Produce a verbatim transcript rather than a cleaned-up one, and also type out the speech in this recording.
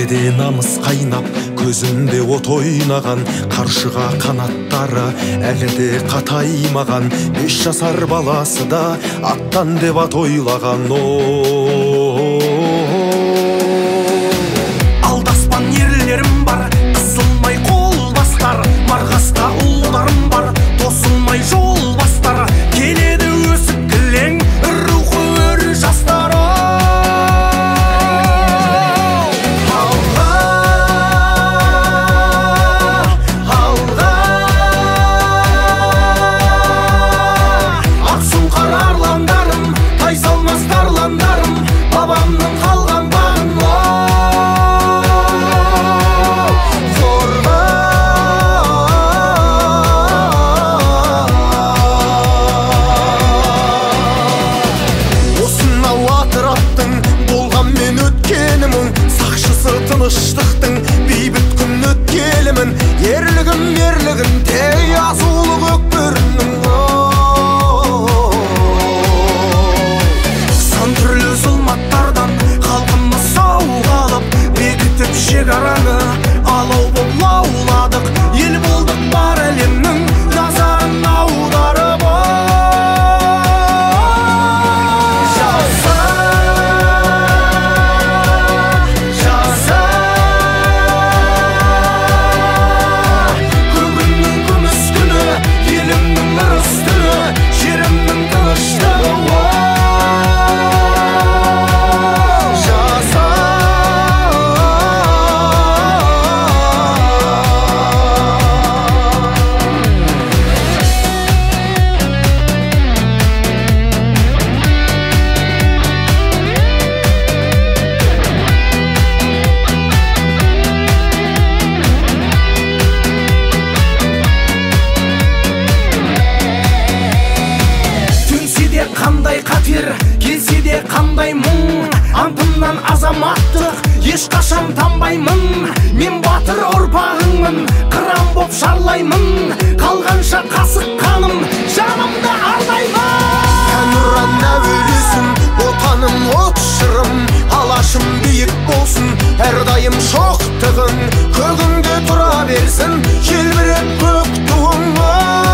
Денеде намыс қайнап, көзімде от ойнаған, қаршыға қанаттары әлі де қатаймаған. Бес жасар баласы да аттан деп ат ойлаған. Алдаспан ерлерім бар, қысылмай қол бастар, марғасқа ұлдарым бар, тосылмай жол бастар. Келеді өсіп кілең, рухы өр жастар. Бабамның қалған бағын зорға. Осынау атыраттың болған мен өткенімін, сақшысы тыныштықтың бейбіт күн өткелімін. Ерлігім ерлігін тей азулы көкбөрінің. Шекараны алау боп лауладық, ел болдық бар әлемнің назарын аударып. Жаса, жаса, көгімнің күміс күні, елімнің ырыс түні, жерімнің тыныштығы. Қандай қатер, келсе де қандай мұң, антымнан азаматтық ешқашан танбаймын. Мен батыр ұрпағыңмын, қыран боп шарлаймын, қалғанша қасық қаным жанымды арнаймын. Әнұран әуелесін, отаным от шырым, алашым биік болсын, әрдайым шоқтығын, көгіңде тұра берсін, желбіреп көк туың.